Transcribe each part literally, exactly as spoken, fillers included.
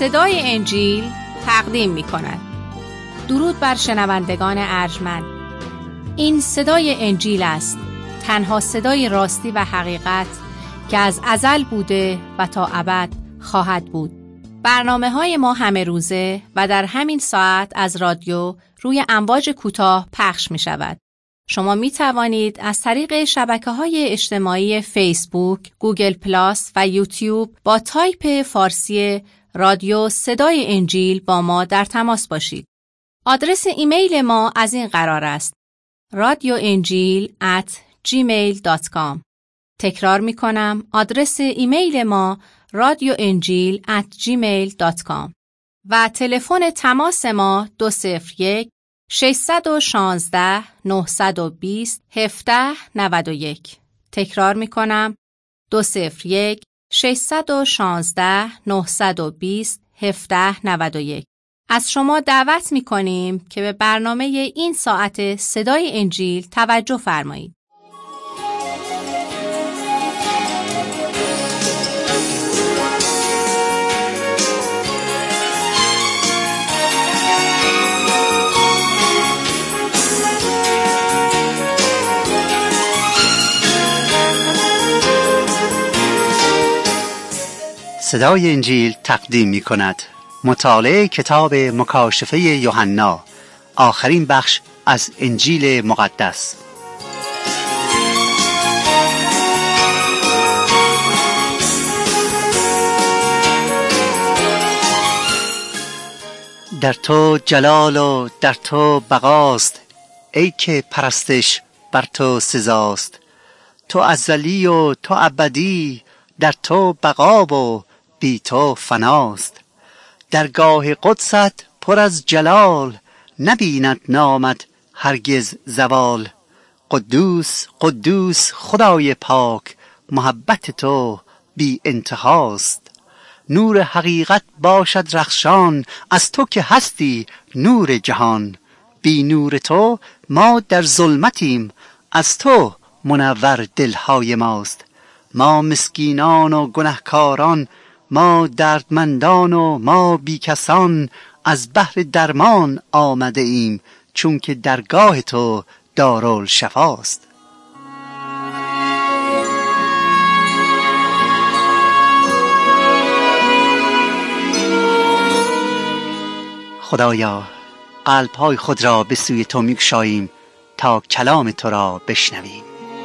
صدای انجیل تقدیم می کند. درود بر شنوندگان ارجمند. این صدای انجیل است، تنها صدای راستی و حقیقت که از ازل بوده و تا ابد خواهد بود. برنامه های ما همه روزه و در همین ساعت از رادیو روی امواج کوتاه پخش می شود. شما می توانید از طریق شبکه‌های اجتماعی فیسبوک، گوگل پلاس و یوتیوب با تایپ فارسی رادیو صدای انجیل با ما در تماس باشید. آدرس ایمیل ما از این قرار است: رادیو انجیل ات جیمیل دات کام. تکرار می کنم، آدرس ایمیل ما رادیو انجیل ات جیمیل دات کام و تلفن تماس ما دو صفر یک ششصد و شانزده نهصد و بیست هفده نود و یک. تکرار می کنم، دو صفر یک ششصد و شانزده نهصد و بیست هفده نود و یک. از شما دعوت می کنیم که به برنامه این ساعت صدای انجیل توجه فرمایید. صدای انجیل تقدیم می کند مطالعه کتاب مکاشفه یوحنا، آخرین بخش از انجیل مقدس. در تو جلال و در تو بقاست، ای که پرستش بر تو سزاست. تو ازلی و تو ابدی، در تو بقا و بی تو فناست. درگاه قدست پر از جلال، نبیند نامت هرگز زوال. قدوس قدوس خدای پاک، محبت تو بی انتهاست. نور حقیقت باشد رخشان، از تو که هستی نور جهان. بی نور تو ما در ظلمتیم، از تو منور دلهای ماست. ما مسکینان و گنهکاران، ما دردمندان و ما بیکسان، از بحر درمان آمده ایم، چون که درگاه تو دارالشفاست. خدایا، قلب‌های خود را به سوی تو می‌گشاییم تا کلام تو را بشنویم.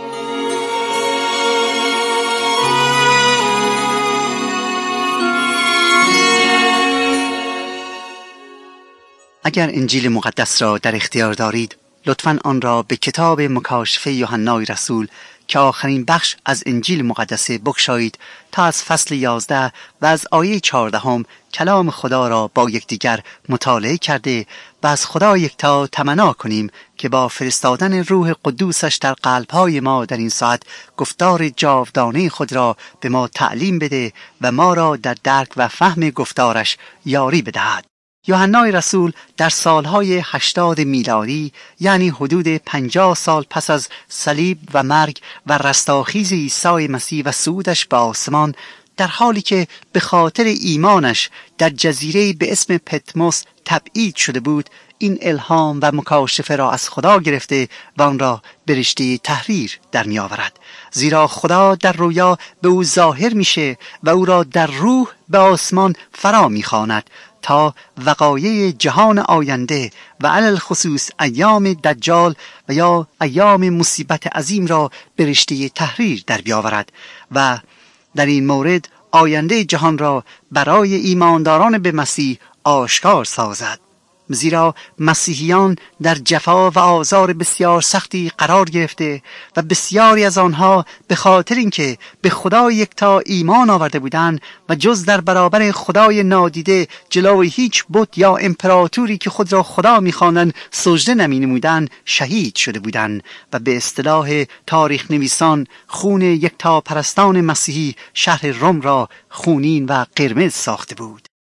اگر انجیل مقدس را در اختیار دارید، لطفاً آن را به کتاب مکاشفه یوحنای رسول که آخرین بخش از انجیل مقدس بگشایید تا از فصل یازده و از آیه چهاردهم کلام خدا را با یکدیگر مطالعه کرده و از خدا یکتا تمنا کنیم که با فرستادن روح قدوسش در قلب‌های ما در این ساعت گفتار جاودانه خود را به ما تعلیم بده و ما را در درک و فهم گفتارش یاری بدهد. یوحنای رسول در سالهای هشتاد میلادی، یعنی حدود پنجاه سال پس از صلیب و مرگ و رستاخیز عیسی مسیح و صعودش به آسمان، در حالی که به خاطر ایمانش در جزیره به اسم پتموس تبعید شده بود، این الهام و مکاشفه را از خدا گرفته و آن را به رشته تحریر در می آورد. زیرا خدا در رویا به او ظاهر میشه و او را در روح به آسمان فرا میخواند تا وقایع جهان آینده و علل خصوص ایام دجال و یا ایام مصیبت عظیم را به رشته تحریر در بیاورد و در این مورد آینده جهان را برای ایمانداران به مسیح آشکار سازد. زیرا مسیحیان در جفا و آزار بسیار سختی قرار گرفته و بسیاری از آنها به خاطر اینکه به خدا یکتا ایمان آورده بودند و جز در برابر خدای نادیده جلوی هیچ بت یا امپراتوری که خود را خدا می‌خواندند سجده نمی‌نمودند شهید شده بودند و به اصطلاح تاریخ نویسان خون یکتا پرستان مسیحی شهر روم را خونین و قرمز ساخته بود.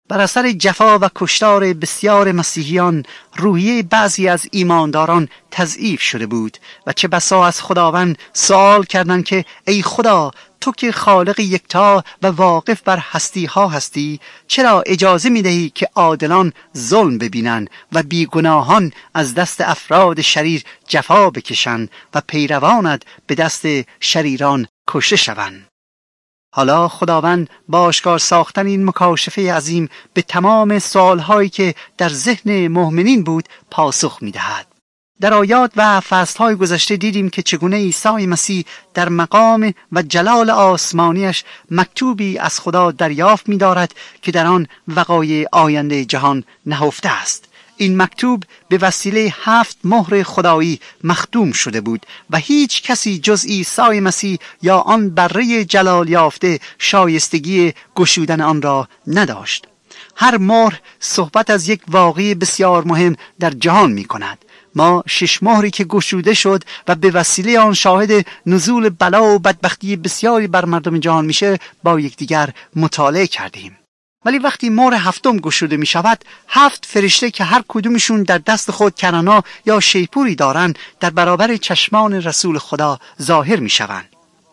بر اثر جفا و کشتار بسیار مسیحیان روحیه بعضی از ایمانداران تضعیف شده بود و چه بسا از خداوند سوال کردند که ای خدا، تو که خالق یکتا و واقف بر هستی ها هستی، چرا اجازه می دهی که عادلان ظلم ببینند و بیگناهان از دست افراد شریر جفا بکشند و پیروانت به دست شریران کشته شوند؟ حالا خداوند با آشکار ساختن این مکاشفه عظیم به تمام سوالهایی که در ذهن مؤمنین بود پاسخ می‌دهد. در آیات و فصل‌های گذشته دیدیم که چگونه عیسی مسیح در مقام و جلال آسمانیش مکتوبی از خدا دریافت می‌دارد که در آن وقایع آینده جهان نهفته است. این مکتوب به وسیله هفت مهر خدایی مختوم شده بود و هیچ کسی جز عیسی مسیح یا آن بره جلال یافته شایستگی گشودن آن را نداشت. هر مهر صحبت از یک واقعه بسیار مهم در جهان می کند. ما شش مهری که گشوده شد و به وسیله آن شاهد نزول بلا و بدبختی بسیاری بر مردم جهان میشه با یکدیگر مطالعه کردیم. ولی وقتی مهر هفتم گشوده می شود، هفت فرشته که هر کدومشون در دست خود کنانا یا شیپوری دارند در برابر چشمان رسول خدا ظاهر می شوند.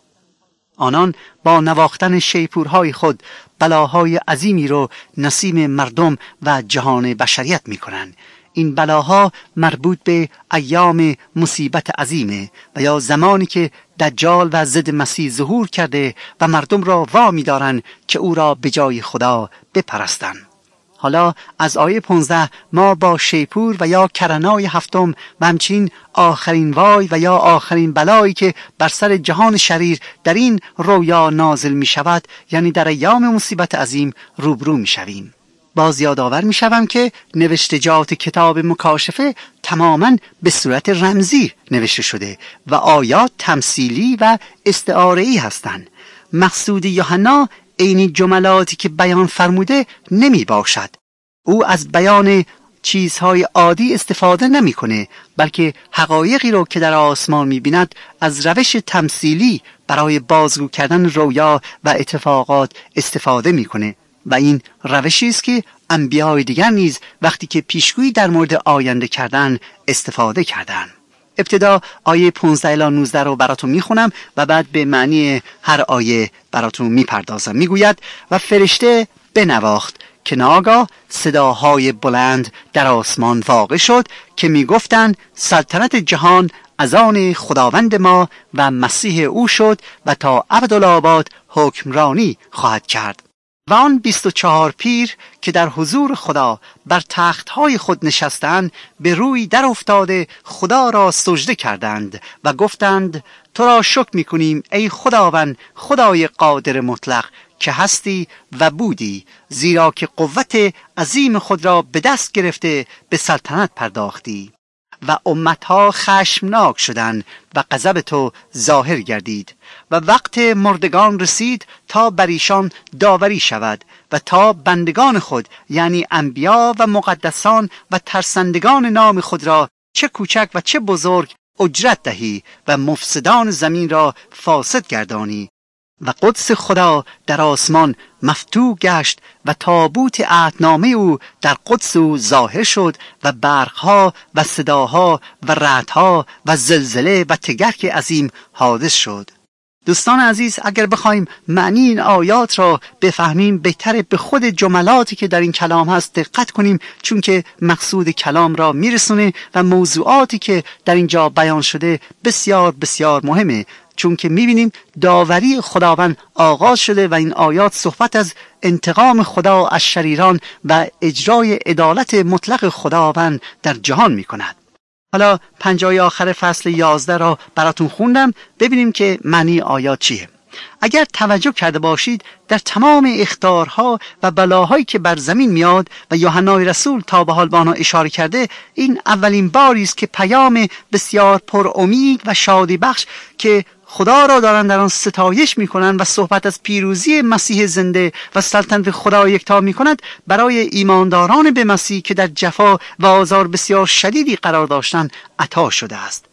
آنان با نواختن شیپورهای خود بلاهای عظیمی رو نصیب مردم و جهان بشریت می کنند. این بلاها مربوط به ایام مصیبت عظیمه و یا زمانی که دجال و ضد مسیح ظهور کرده و مردم را وامی دارند که او را به جای خدا بپرستند. حالا از آیه پانزده ما با شیپور و یا کرنای هفتم و همچنین آخرین وای و یا آخرین بلایی که بر سر جهان شریر در این رویا نازل می شود، یعنی در ایام مصیبت عظیم، روبرو می شویم. باز یادآور می شوم که نوشتجات کتاب مکاشفه تماماً به صورت رمزی نوشته شده و آیات تمثیلی و استعاره‌ای هستند. مقصود یوحنا عین جملاتی که بیان فرموده نمی باشد. او از بیان چیزهای عادی استفاده نمی کنه، بلکه حقایقی رو که در آسمان می بیند از روش تمثیلی برای بازگو کردن رویا و اتفاقات استفاده می کنه و این روشی است که انبیاء دیگر نیز وقتی که پیشگویی در مورد آینده کردن استفاده کردند. ابتدا آیه پانزده الی نوزده رو براتون میخونم و بعد به معنی هر آیه براتون میپردازم. میگوید و فرشته بنواخت که ناگاه صداهای بلند در آسمان واقع شد که میگفتند سلطنت جهان از آن خداوند ما و مسیح او شد و تا ابدالآباد حکمرانی خواهد کرد. و آن بیست و چهار پیر که در حضور خدا بر تختهای خود نشستند به روی در افتاده خدا را سجده کردند و گفتند تو را شکر میکنیم ای خداوند خدای قادر مطلق که هستی و بودی، زیرا که قوت عظیم خود را به دست گرفته به سلطنت پرداختی و امتها خشمناک شدند و غضب تو ظاهر گردید و وقت مردگان رسید تا بر ایشان داوری شود و تا بندگان خود یعنی انبیا و مقدسان و ترسندگان نام خود را چه کوچک و چه بزرگ اجرت دهی و مفسدان زمین را فاسد گردانی. و قدس خدا در آسمان مفتوح گشت و تابوت عهدنامه او در قدس او ظاهر شد و برقها و صداها و رعدها و زلزله و تگرگ عظیم حادث شد. دوستان عزیز، اگر بخوایم معنی این آیات را بفهمیم بهتره به خود جملاتی که در این کلام هست دقت کنیم، چون که مقصود کلام را میرسونه و موضوعاتی که در اینجا بیان شده بسیار بسیار مهمه، چون که میبینیم داوری خداوند آغاز شده و این آیات صحبت از انتقام خدا از شریران و اجرای عدالت مطلق خداوند در جهان میکند. حالا پنجای آخر فصل یازده را براتون خوندم، ببینیم که معنی آیات چیه. اگر توجه کرده باشید در تمام اخطارها و بلاهایی که بر زمین میاد و یوحنای رسول تا به حال به آنها اشاره کرده، این اولین باری است که پیام بسیار پر امید و شادی بخش که خدا را دارن در آن ستایش میکنن و صحبت از پیروزی مسیح زنده و سلطنت خدا یکتا میکند برای ایمانداران به مسیح که در جفا و آزار بسیار شدیدی قرار داشتند عطا شده است.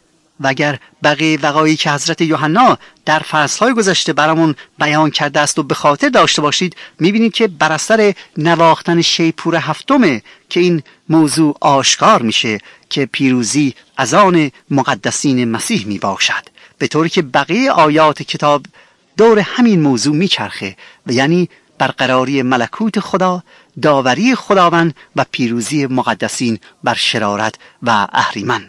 و اگر بقیه وقایعی که حضرت یوحنا در فصل‌های گذشته برامون بیان کرده است و به خاطر داشته باشید، می‌بینید که بر اثر نواختن شیپور هفتمه که این موضوع آشکار میشه که پیروزی از آن مقدسین مسیح میباشد، به طوری که بقیه آیات کتاب دور همین موضوع میچرخه و یعنی برقراری ملکوت خدا، داوری خداوند و پیروزی مقدسین بر شرارت و اهریمن.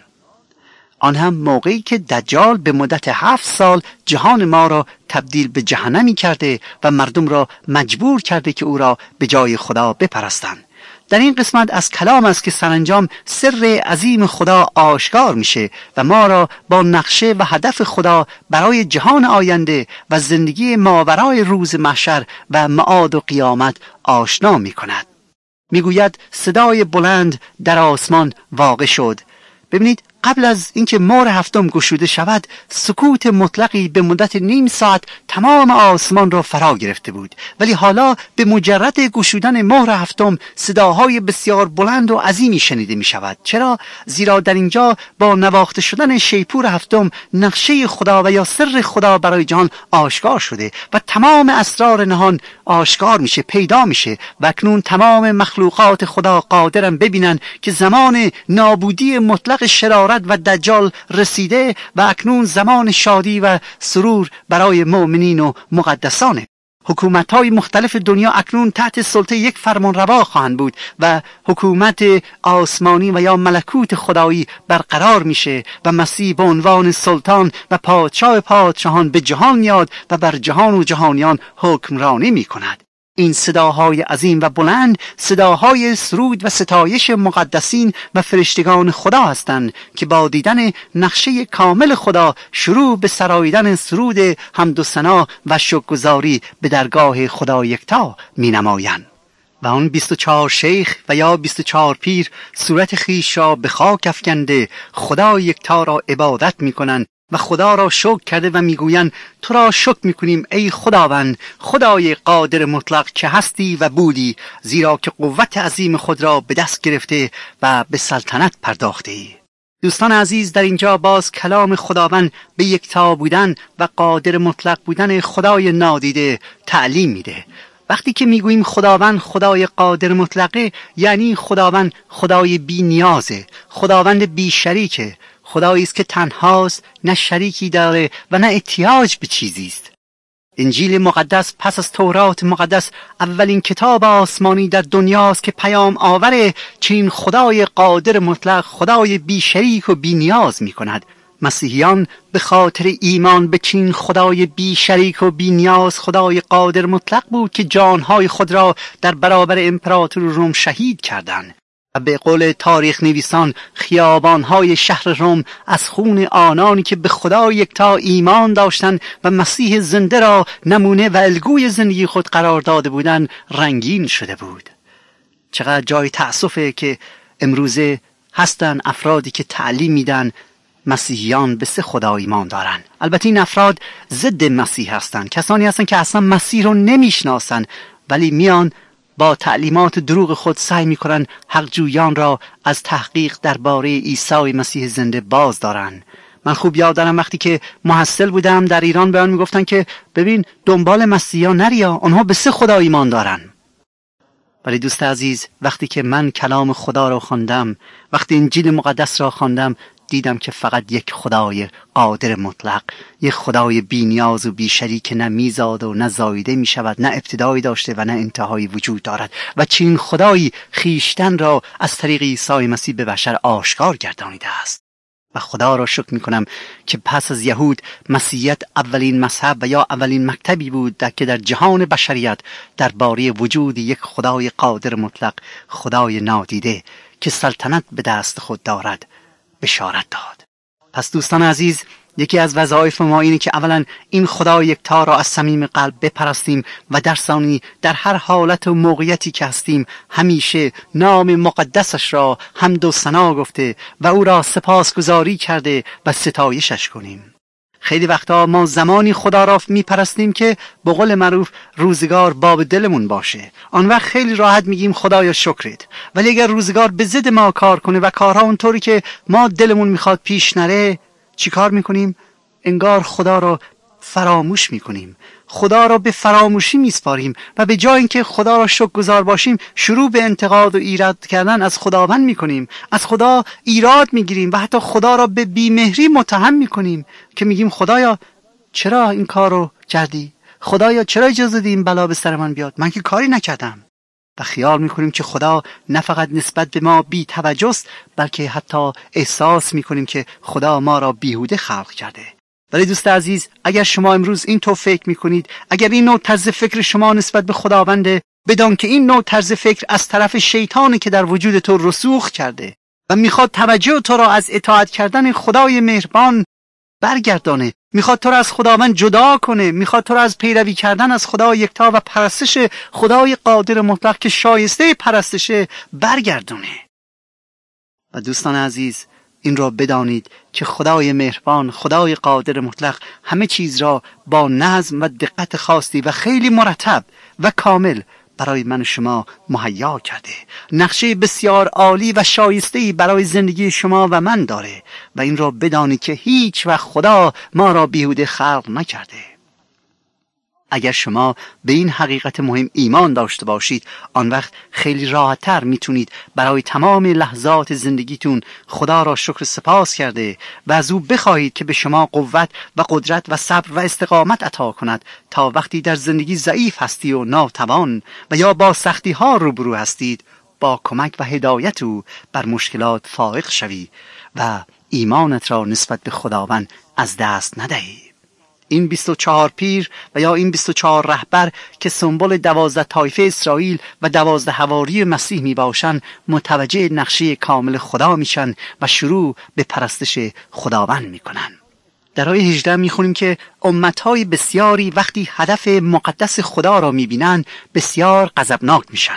آن هم موقعی که دجال به مدت هفت سال جهان ما را تبدیل به جهنمی کرده و مردم را مجبور کرده که او را به جای خدا بپرستند. در این قسمت از کلام است که سرانجام سر عظیم خدا آشکار میشه و ما را با نقشه و هدف خدا برای جهان آینده و زندگی ماورای روز محشر و معاد و قیامت آشنا میکند. میگوید صدای بلند در آسمان واقع شد. ببینید، قبل از اینکه مهر هفتم گشوده شود، سکوت مطلقی به مدت نیم ساعت تمام آسمان را فرا گرفته بود، ولی حالا به مجرد گشودن مهر هفتم صداهای بسیار بلند و عظیمی شنیده می شود. چرا؟ زیرا در اینجا با نواخته شدن شیپور هفتم نقشه خدا و یا سر خدا برای جهان آشکار شده و تمام اسرار نهان آشکار میشه، پیدا میشه و اکنون تمام مخلوقات خدا قادرن ببینن که زمان نابودی مطلق شرارت و دجال رسیده و اکنون زمان شادی و سرور برای مؤمنین و مقدسانه. حکومت‌های مختلف دنیا اکنون تحت سلطه یک فرمانروا خواهند بود و حکومت آسمانی و یا ملکوت خدایی برقرار میشه و مسیح به عنوان سلطان و پادشاه پادشاهان به جهان میاد و بر جهان و جهانیان حکمرانی میکند. این صداهای عظیم و بلند صداهای سرود و ستایش مقدسین و فرشتگان خدا هستند که با دیدن نقشه کامل خدا شروع به سراییدن سرود حمد و ثنا و شکرگزاری به درگاه خدا یکتا می نمایند. و آن بیست و چهار شیخ و یا بیست و چهار پیر صورت خیش را به خاک افکنده خدا یکتا را عبادت می کنند و خدا را شکر کرده و میگویند تو را شکر میکنیم ای خداوند، خدای قادر مطلق که هستی و بودی، زیرا که قوت عظیم خود را به دست گرفته و به سلطنت پرداخته ای. دوستان عزیز، در اینجا باز کلام خداوند به یکتا بودن و قادر مطلق بودن خدای نادیده تعلیم میده. وقتی که میگوییم خداوند خدای قادر مطلقه، یعنی خداوند خدای بی نیازه، خداوند بی شریکه، خدایی است که تنهاست، نه شریکی داره و نه احتیاج به چیزی است. انجیل مقدس پس از تورات مقدس اولین کتاب آسمانی در دنیاست که پیام آور چنین خدای قادر مطلق، خدای بی شریک و بی نیاز می کند. مسیحیان به خاطر ایمان به چنین خدای بی شریک و بی نیاز، خدای قادر مطلق بود که جانهای خود را در برابر امپراتور روم شهید کردند. و به قول تاریخ نویسان خیابانهای شهر روم از خون آنانی که به خدا یکتا ایمان داشتند و مسیح زنده را نمونه و الگوی زندگی خود قرار داده بودند رنگین شده بود. چقدر جای تأسفه که امروزه هستن افرادی که تعلیم میدن مسیحیان به سه خدا ایمان دارن. البته این افراد ضد مسیح هستن، کسانی هستن که اصلا مسیح رو نمیشناسن، ولی میان با تعلیمات دروغ خود سعی میکنن حق جویان را از تحقیق درباره عیسی مسیح زنده باز دارن. من خوب یاد دارم وقتی که محصل بودم در ایران به آن میگفتن که ببین دنبال مسیحا نریا، آنها به سه خدا ایمان دارن. ولی دوست عزیز، وقتی که من کلام خدا را خواندم، وقتی انجیل مقدس را خواندم، دیدم که فقط یک خدای قادر مطلق، یک خدای بی نیاز و بی شریک، نه میزاد و نه زایده می شود، نه ابتدایی داشته و نه انتهایی وجود دارد و چنین خدایی خیشتن را از طریق عیسی مسیح به بشر آشکار گردانیده است. و خدا را شکر می کنم که پس از یهود مسیحیت اولین مذهب و یا اولین مکتبی بود در که در جهان بشریت درباره وجود یک خدای قادر مطلق، خدای نادیده که سلطنت به دست خود دارد بشارت داد. پس دوستان عزیز، یکی از وظایف ما اینه که اولا این خدا یکتا را از صمیم قلب بپرستیم و در ثانی در هر حالت و موقعیتی که هستیم همیشه نام مقدسش را حمد و ثنا گفته و او را سپاسگزاری کرده و ستایشش کنیم. خیلی وقتا ما زمانی خدا را میپرستیم که به قول معروف روزگار باب دلمون باشه. آن وقت خیلی راحت میگیم خدایا شکرت. ولی اگر روزگار به ضد ما کار کنه و کارها اونطوری که ما دلمون میخواد پیش نره، چیکار میکنیم؟ انگار خدا را فراموش میکنیم، خدا را به فراموشی میسپاریم و به جای اینکه خدا را شکرگزار باشیم شروع به انتقاد و ایراد کردن از خداوند میکنیم، از خدا ایراد میگیریم و حتی خدا را به بیمهری متهم میکنیم که میگیم خدایا چرا این کار رو کردی؟ خدایا چرا اجازه دادی این بلا به سر من بیاد؟ من که کاری نکردم. و خیال میکنیم که خدا نه فقط نسبت به ما بی توجه است، بلکه حتی احساس میکنیم که خدا ما را بیهوده خلق کرده. ولی دوست عزیز، اگر شما امروز این طور فکر میکنید، اگر این نوع طرز فکر شما نسبت به خداونده، بدان که این نوع طرز فکر از طرف شیطانی که در وجود تو رسوخ کرده و میخواد توجه تو را از اطاعت کردن خدای مهربان برگردانه، میخواد تو را از خداوند جدا کنه، میخواد تو را از پیروی کردن از خدا یکتا و پرستش خدای قادر مطلق که شایسته پرستشه برگردونه. و دوستان عزیز، این را بدانید که خدای مهربان، خدای قادر مطلق همه چیز را با نظم و دقت خاصی و خیلی مرتب و کامل برای من و شما مهیا کرده. نقشه بسیار عالی و شایسته‌ای برای زندگی شما و من داره و این را بدانید که هیچ وقت خدا ما را بیهوده خلق نکرده. اگر شما به این حقیقت مهم ایمان داشته باشید، آن وقت خیلی راحت‌تر میتونید برای تمام لحظات زندگیتون خدا را شکر سپاس کرده و از او بخواهید که به شما قوت و قدرت و صبر و استقامت عطا کند تا وقتی در زندگی ضعیف هستی و ناتوان و یا با سختی ها روبرو هستید، با کمک و هدایت او بر مشکلات فائق شوی و ایمانت را نسبت به خداوند از دست ندهی. این بیست و چهار پیر و یا این بیست و چهار رهبر که سمبل دوازده طایفه اسرائیل و دوازده حواری مسیح می باشن، متوجه نقشه کامل خدا میشن و شروع به پرستش خداوند میکنن. در آیه هجده میخونیم که امتهای بسیاری وقتی هدف مقدس خدا را میبینن بسیار غضبناک میشن.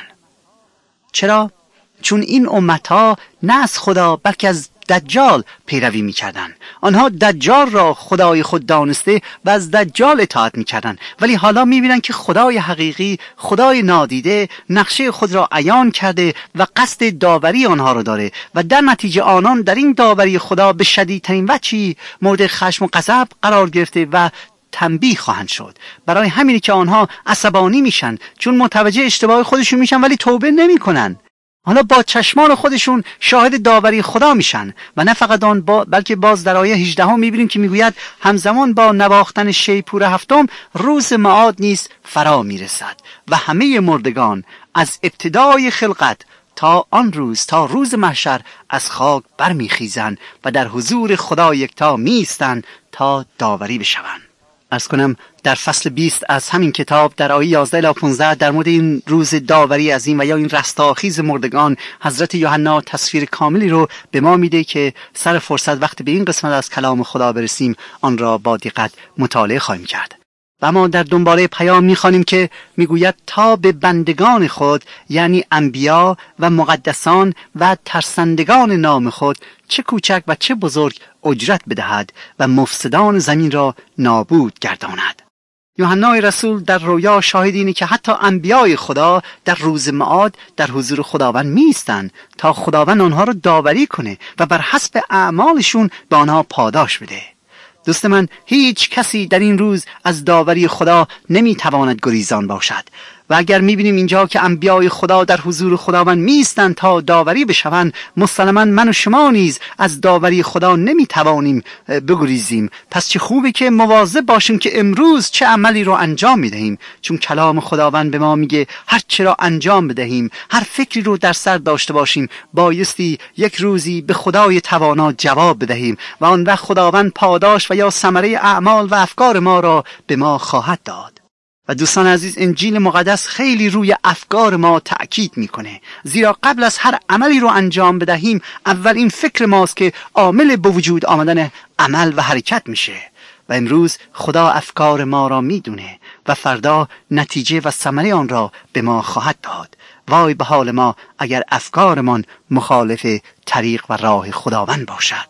چرا؟ چون این امتها نه از خدا بلکه از دجال پیروی میکردن. آنها دجال را خدای خود دانسته و از دجال اطاعت میکردن، ولی حالا میبینن که خدای حقیقی، خدای نادیده، نقشه خود را عیان کرده و قصد داوری آنها را داره و در نتیجه آنان در این داوری خدا به شدیدترین وجهی مورد خشم و غضب قرار گرفته و تنبیه خواهند شد. برای همینه که آنها عصبانی میشن، چون متوجه اشتباه خودشون میشن ولی توبه نمیکنن. حالا با چشمان خودشون شاهد داوری خدا میشن و نه فقط آن با بلکه باز در آیه هجده هم میبینیم که میگوید همزمان با نواختن شیپور هفتم روز معاد نیز فرا میرسد و همه مردگان از ابتدای خلقت تا آن روز تا روز محشر از خاک برمیخیزند و در حضور خدا یکتا میستند تا داوری بشوند. عرض کنم در فصل بیست از همین کتاب در آیه یازده الی پانزده در مورد این روز داوری عظیم و یا این رستاخیز مردگان حضرت یوحنا تصویر کاملی رو به ما میده که سر فرصت وقت به این قسمت از کلام خدا برسیم آن را با دقت مطالعه خواهیم کرد. و ما در دنباله پیام میخوانیم که میگوید تا به بندگان خود یعنی انبیا و مقدسان و ترسندگان نام خود چه کوچک و چه بزرگ اجرت بدهد و مفسدان زمین را نابود گرداند. یوحنا رسول در رویا شاهد اینه که حتی انبیای خدا در روز معاد در حضور خداوند میستن تا خداوند آنها را داوری کنه و بر حسب اعمالشون به آنها پاداش بده. دوست من، هیچ کسی در این روز از داوری خدا نمیتواند گریزان باشد و اگر میبینیم اینجا که انبیای خدا در حضور خداوند میستند تا داوری بشوند، مسلماً من و شما نیز از داوری خدا نمیتوانیم بگریزیم. پس چه خوبه که مواظب باشیم که امروز چه عملی رو انجام میدهیم، چون کلام خداوند به ما میگه هر چه را انجام بدهیم، هر فکری رو در سر داشته باشیم، بایستی یک روزی به خدای توانا جواب بدهیم و آن وقت خداوند پاداش و یا ثمره اعمال و افکار ما را به ما خواهد داد. و دوستان عزیز، انجیل مقدس خیلی روی افکار ما تأکید میکنه، زیرا قبل از هر عملی رو انجام بدهیم اول این فکر ماست که عامل به وجود آمدن عمل و حرکت میشه و امروز خدا افکار ما را میدونه و فردا نتیجه و ثمره آن را به ما خواهد داد. وای به حال ما اگر افکارمان مخالف طریق و راه خداوند باشد.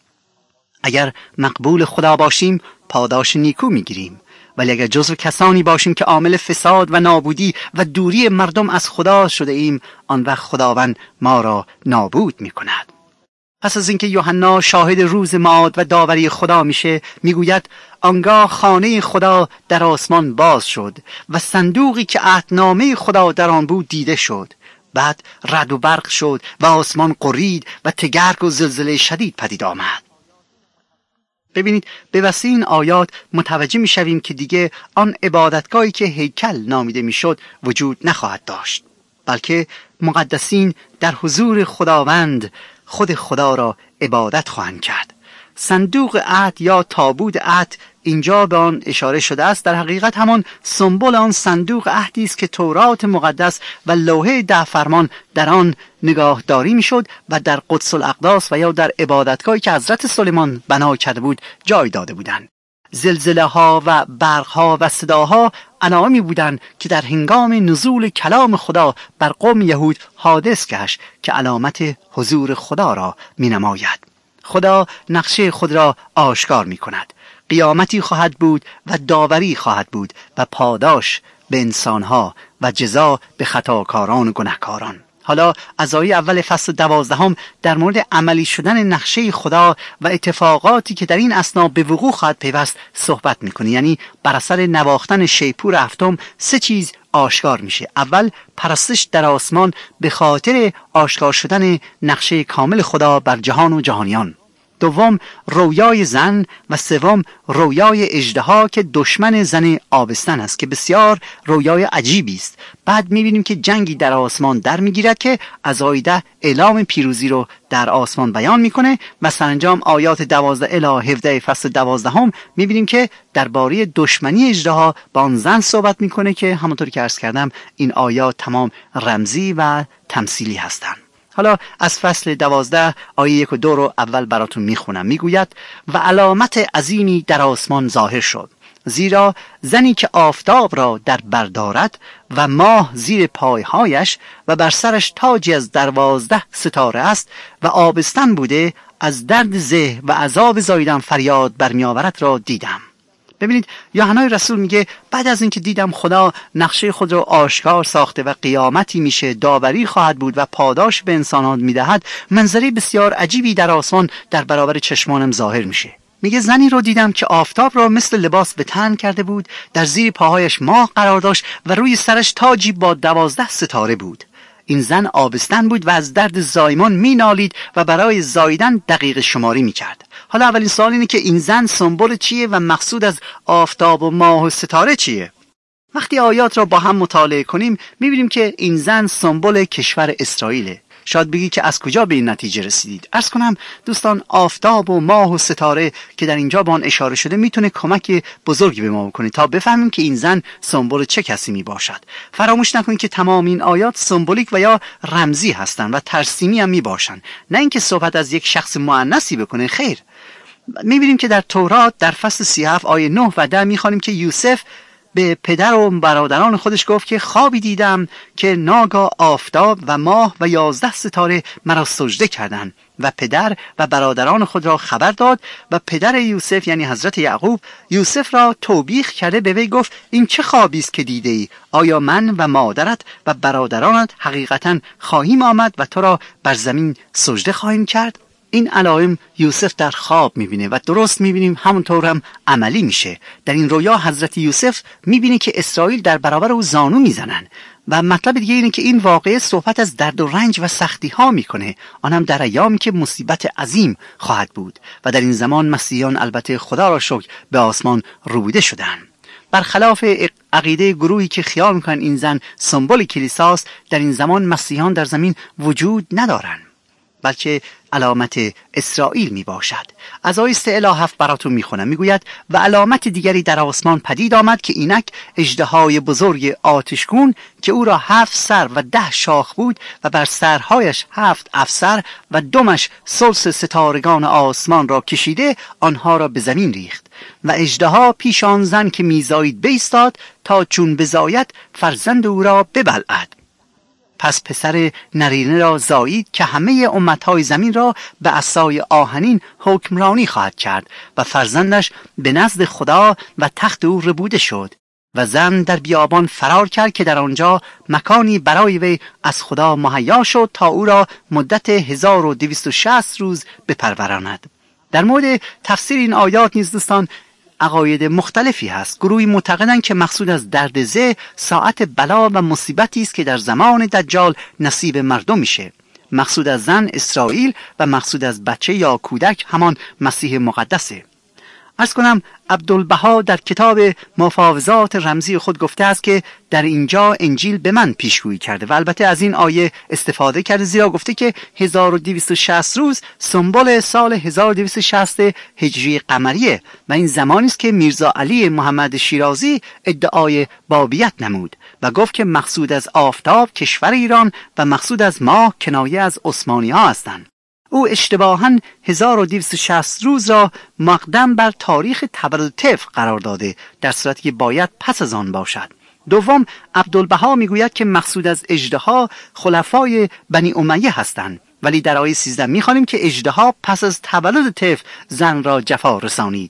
اگر مقبول خدا باشیم پاداش نیکو میگیریم، ولی اگر جزو کسانی باشیم که عامل فساد و نابودی و دوری مردم از خدا شده ایم، آن وقت خداوند ما را نابود می کند. پس از اینکه یوحنا شاهد روز معاد و داوری خدا میشه، میگوید آنگاه خانه خدا در آسمان باز شد و صندوقی که عهدنامه خدا در آن بود دیده شد. بعد رعد و برق شد و آسمان قرید و تگرگ و زلزله شدید پدید آمد. ببینید، به وسیله این آیات متوجه میشویم که دیگه آن عبادتگاهی که هیکل نامیده میشد وجود نخواهد داشت، بلکه مقدسین در حضور خداوند خود خدا را عبادت خواهند کرد. صندوق عهد یا تابوت عهد اینجا به آن اشاره شده است، در حقیقت همان سمبل آن صندوق عهدی است که تورات مقدس و لوحه ده فرمان در آن نگاهداری میشد و در قدس الاقداس و یا در عبادتگاهی که حضرت سلیمان بنا کرده بود جای داده بودند. زلزله ها و برق ها و صداها علائمی بودند که در هنگام نزول کلام خدا بر قوم یهود حادث گشت که علامت حضور خدا را می نماید. خدا نقشه خود را آشکار می کند. قیامتی خواهد بود و داوری خواهد بود و پاداش به انسانها و جزا به خطاکاران و گناهکاران. حالا از آیه اول فصل دوازدهم در مورد عملی شدن نقشه خدا و اتفاقاتی که در این اثنا به وقوع خواهد پیوست صحبت میکنه. یعنی بر اثر نواختن شیپور هفتم سه چیز آشکار میشه. اول، پرستش در آسمان به خاطر آشکار شدن نقشه کامل خدا بر جهان و جهانیان. دوم، رویای زن و سوم رویای اژدها که دشمن زن آبستن است که بسیار رویای عجیبی است. بعد می‌بینیم که جنگی در آسمان در می‌گیرد که از آیه ده اعلام پیروزی رو در آسمان بیان می‌کنه و سرانجام آیات دوازده الی هفده فصل دوازدهم می‌بینیم که درباره دشمنی اژدها با آن زن صحبت می‌کنه که همونطور که عرض کردم این آیات تمام رمزی و تمثیلی هستند. حالا از فصل دوازده آیه یک و دو رو اول براتون میخونم. میگوید و علامت عظیمی در آسمان ظاهر شد، زیرا زنی که آفتاب را در بر دارد و ماه زیر پایهایش و بر سرش تاجی از دوازده ستاره است و آبستن بوده، از درد زه و عذاب زاییدن فریاد برمیآورد را دیدم. ببینید، یوحنا رسول میگه بعد از اینکه دیدم خدا نقشه خود را آشکار ساخته و قیامتی میشه، داوری خواهد بود و پاداش به انسانان میدهد، منظره بسیار عجیبی در آسمان در برابر چشمانم ظاهر میشه. میگه زنی رو دیدم که آفتاب را مثل لباس به تن کرده بود، در زیر پاهایش ماه قرار داشت و روی سرش تاجی با دوازده ستاره بود. این زن آبستن بود و از درد زایمان می نالید و برای زاییدن دقیقه شماری می کرد. حالا اولین سوال اینه که این زن سمبل چیه و مقصود از آفتاب و ماه و ستاره چیه؟ وقتی آیات را با هم مطالعه کنیم می بینیم که این زن سمبل کشور اسرائیله. شاید بگی که از کجا به این نتیجه رسیدید؟ عرض کنم دوستان، آفتاب و ماه و ستاره که در اینجا با آن اشاره شده میتونه کمک بزرگی به ما بکنه تا بفهمیم که این زن سمبل چه کسی می باشد. فراموش نکنید که تمام این آیات سمبولیک و یا رمزی هستند و ترسیمی هم می باشند، نه اینکه صحبت از یک شخص مؤنثی بکنه. خیر، میبینیم که در تورات در فصل سی و هفت آیه نه و ده میخوانیم که یوسف به پدر و برادران خودش گفت که خوابی دیدم که ناگاه آفتاب و ماه و یازده ستاره مرا سجده کردند و پدر و برادران خود را خبر داد و پدر یوسف یعنی حضرت یعقوب یوسف را توبیخ کرده به وی گفت این چه خوابی است که دیده ای؟ آیا من و مادرت و برادرانت حقیقتا خواهیم آمد و تو را بر زمین سجده خواهیم کرد؟ این علائم یوسف در خواب میبینه و درست میبینیم همونطور هم عملی میشه. در این رویا حضرت یوسف میبینه که اسرائیل در برابر او زانو میزنن و مطلب دیگه اینه که این واقعه صحبت از درد و رنج و سختی ها میکنه، آنم در ایامی که مصیبت عظیم خواهد بود و در این زمان مسیحیان البته خدا را شکر به آسمان روبوده شدن. برخلاف عقیده گروهی که خیال میکنن این زن سمبل کلیساست، در این زمان مسیحیان در زمین وجود ندارن، بلکه علامت اسرائیل می باشد. از آیه سه الی هفت براتون می خونم. می گوید و علامت دیگری در آسمان پدید آمد که اینک اژدهای بزرگ آتشگون که او را هفت سر و ده شاخ بود و بر سرهایش هفت افسر و دمش ثلث ستارگان آسمان را کشیده آنها را به زمین ریخت و اژدها پیش آن زن که می زایید بایستاد تا چون بزاید فرزند او را ببلعد. پس پسر نرینه را زایید که همه امتهای زمین را به عصای آهنین حکمرانی خواهد کرد و فرزندش به نزد خدا و تخت او ربوده شد و زن در بیابان فرار کرد که در آنجا مکانی برای وی از خدا مهیا شد تا او را مدت هزار و دویست و شصت روز بپروراند. در مورد تفسیر این آیات نیز دوستان عقاید مختلفی هست. گروهی معتقدند که مقصود از درد زه ساعت بلا و مصیبتی است که در زمان دجال نصیب مردم میشه. مقصود از زن اسرائیل و مقصود از بچه یا کودک همان مسیح مقدسه. عرض کنم عبدالبها در کتاب مفاوضات رمزی خود گفته است که در اینجا انجیل به من پیشگویی کرده و البته از این آیه استفاده کرده، زیرا گفته که هزار و دویست و شصت روز سمبل سال هزار و دویست و شصت هجری قمریه و این زمانی است که میرزا علی محمد شیرازی ادعای بابیت نمود و گفت که مقصود از آفتاب کشور ایران و مقصود از ماه کنایه از عثمانی ها هستند. او اشتباهاً هزار و دویست و شصت روز را مقدم بر تاریخ تولد طفل قرار داده، در صورتی که باید پس از آن باشد. دوم، عبدالبها میگوید که مقصود از اژدها خلفای بنی امیه هستند، ولی در آیه سیزده میخوانیم که اژدها پس از تولد طفل زن را جفا رسانید.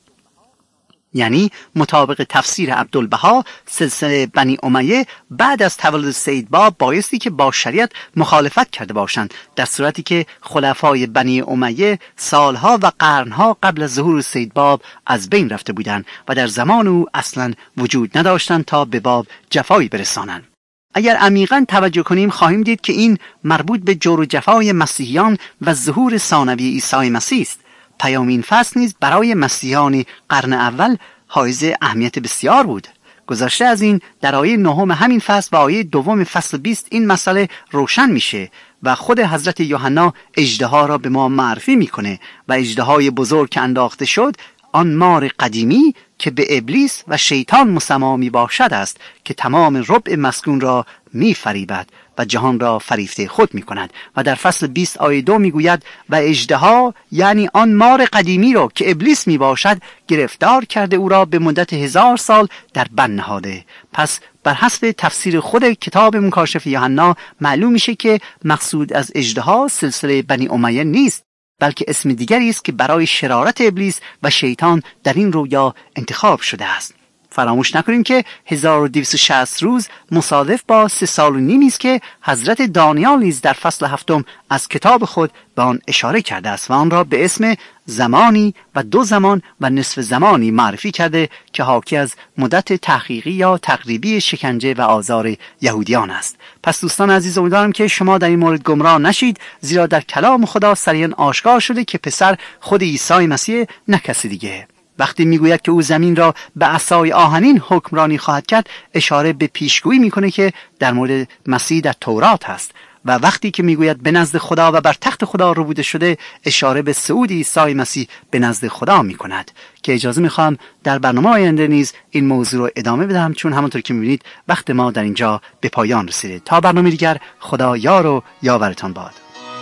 یعنی مطابق تفسیر عبدالبها سلسله بنی امیه بعد از تولد سید باب بایستی که با شریعت مخالفت کرده باشند، در صورتی که خلفای بنی امیه سالها و قرنها قبل از ظهور سید باب از بین رفته بودند و در زمان او اصلا وجود نداشتند تا به باب جفایی برسانند. اگر عمیقاً توجه کنیم خواهیم دید که این مربوط به جور و جفای مسیحیان و ظهور ثانوی عیسی مسیح است. پیام این فصل نیز برای مسیحیان قرن اول حائز اهمیت بسیار بود. گذشته از این در آیه نهم همین فصل و آیه دوم فصل بیست این مسئله روشن میشه و خود حضرت یوحنا اژدها را به ما معرفی میکنه و اژدهای بزرگ که انداخته شد آن مار قدیمی که به ابلیس و شیطان مسما می باشد است که تمام ربع مسکون را می فریبد و جهان را فریفته خود می کند. و در فصل بیست آیه دو می گوید و اژدها یعنی آن مار قدیمی را که ابلیس می باشد گرفتار کرده او را به مدت هزار سال در بند نهاده. پس بر حسب تفسیر خود کتاب مکاشفه یوحنا معلوم میشه که مقصود از اژدها سلسله بنی امیه نیست، بلکه اسم دیگری است که برای شرارت ابلیس و شیطان در این رویا انتخاب شده است. فراموش نکنیم که هزار و دویست و شصت روز مصادف با سه سال و نیمی است که حضرت دانیال نیز در فصل هفتم از کتاب خود به آن اشاره کرده است و آن را به اسم زمانی و دو زمان و نصف زمانی معرفی کرده که حاکی از مدت تحقیقی یا تقریبی شکنجه و آزار یهودیان است. پس دوستان عزیز، امیدوارم که شما در این مورد گمراه نشید، زیرا در کلام خدا صریحاً آشکار شده که پسر خود عیسی مسیح نه کسی دیگه. وقتی میگوید که او زمین را به عصای آهنین حکمرانی خواهد کرد، اشاره به پیشگویی میکنه که در مورد مسیح در تورات هست، و وقتی که میگوید به نزد خدا و بر تخت خدا ربوده شده، اشاره به صعود عیسی مسیح به نزد خدا میکند که اجازه میخوام در برنامه آینده نیز این موضوع رو ادامه بدم، چون همونطور که میبینید وقت ما در اینجا به پایان رسیده. تا برنامه دیگر، خدا یار و یاورتان باد.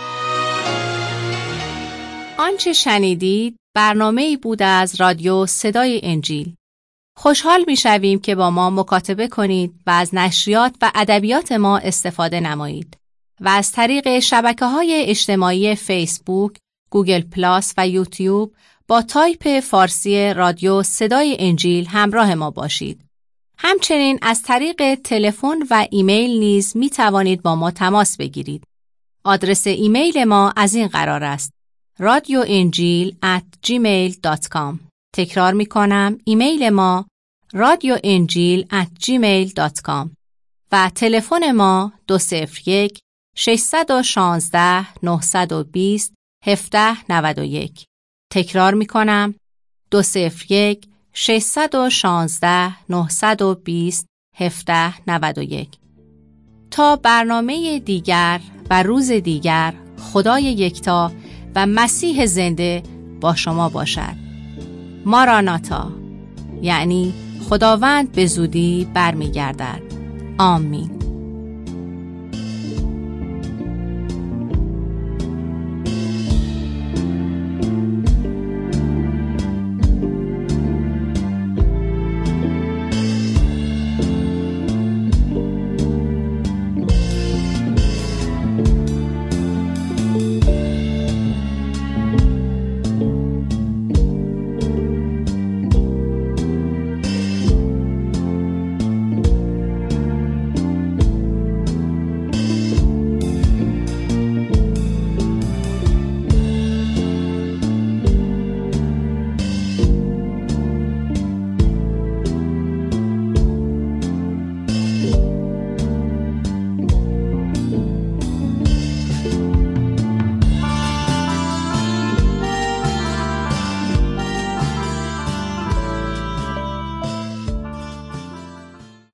آنچه شنیدید برنامه‌ای بود از رادیو صدای انجیل. خوشحال می‌شویم که با ما مکاتبه کنید و از نشریات و ادبیات ما استفاده نمایید و از طریق شبکه‌های اجتماعی فیسبوک، گوگل پلاس و یوتیوب با تایپ فارسی رادیو صدای انجیل همراه ما باشید. همچنین از طریق تلفن و ایمیل نیز می‌توانید با ما تماس بگیرید. آدرس ایمیل ما از این قرار است: رادیو انجیل ات جیمیل دات کام. تکرار می کنم، ایمیل ما رادیو انجیل ات جیمیل دات کام و تلفن ما دو صفر یک شش یک شش نه دو صفر هفت نه یک. تکرار می کنم، دو صفر یک شش یک شش نه دو صفر هفت نه یک. تا برنامه دیگر و روز دیگر، خدای یکتا و مسیح زنده با شما باشد. ماراناتا، یعنی خداوند به زودی برمیگردد. آمین.